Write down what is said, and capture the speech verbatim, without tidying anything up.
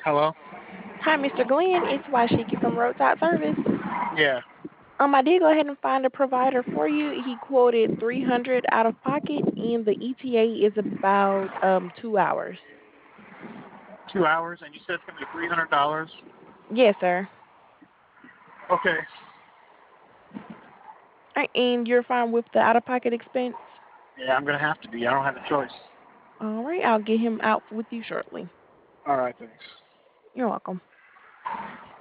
Hello? Hi, Mister Glenn. It's Washiki from Roadside Service. Yeah. Um, I did go ahead and find a provider for you. He quoted three hundred out of pocket, and the E T A is about um two hours. Two hours, and you said it's going to be three hundred dollars. Yes, sir. Okay. All right, and you're fine with the out of pocket expense. Yeah, I'm going to have to be. I don't have a choice. All right, I'll get him out with you shortly. All right, thanks. You're welcome.